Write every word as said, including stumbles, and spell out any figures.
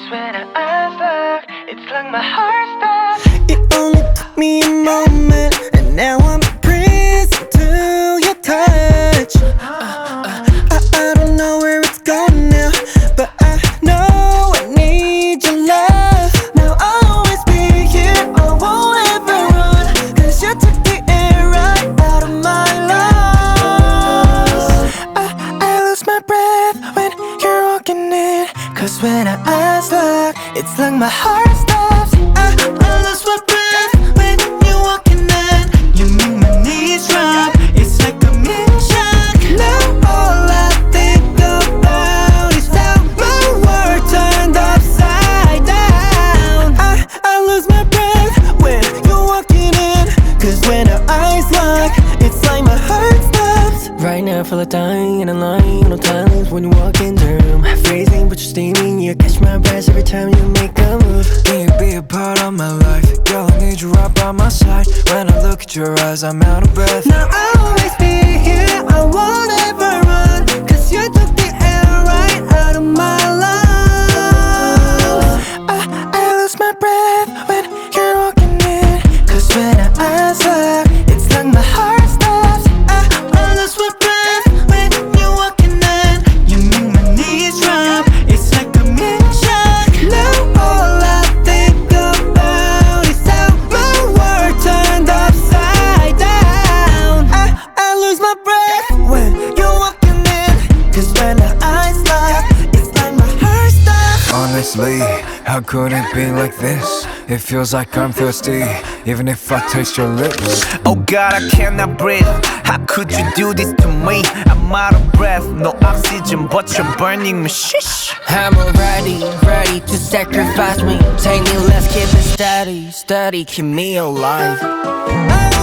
Cause when our eyes lock, it's like my heart stops. It only took me a moment, and now I'm a prison to your touch. uh, uh, I, I don't know where it's going now, but I know I need your love. Now I'll always be here, I won't ever run, cause you took the air right out of my lungs. I, I lose my breath when you're walking in, cause when our eyes lock, it's like my heart stops. I, I lose my breath when you're walking in. You make my knees drop, it's like I'm in shock. Now all I think about is how my world turned upside down. I, I lose my breath when you're walking in, cause when our eyes lock, it's like my heart stops. Right now I feel like dying in a line, no timelines when you walk in the room. Freezing but you're steaming, you catch my breath every time you make a move. Can you be a part of my life? Girl, I need you right by my side. When I look at your eyes, I'm out of breath. Now I'll always be here, I won't ever run, cause you took the air right out of my lungs. I, I lose my breath when you're walking in, cause when our eyes lock, it's like my heart stops. I, I lose my breath when you're walking in. You make my knees drop, it's like I'm in shock. Now all I think about is how my world turned upside down. I, I lose my breath when you're walking in, cause when our eyes lock, it's like my heart stops. Honestly, how could it be like this? It feels like I'm thirsty, even if I taste your lips. Oh God, I cannot breathe. How could you do this to me? I'm out of breath, no oxygen, but you're burning me. Shish. I'm already ready to sacrifice me. Take me, let's keep it steady, steady, keep me alive. I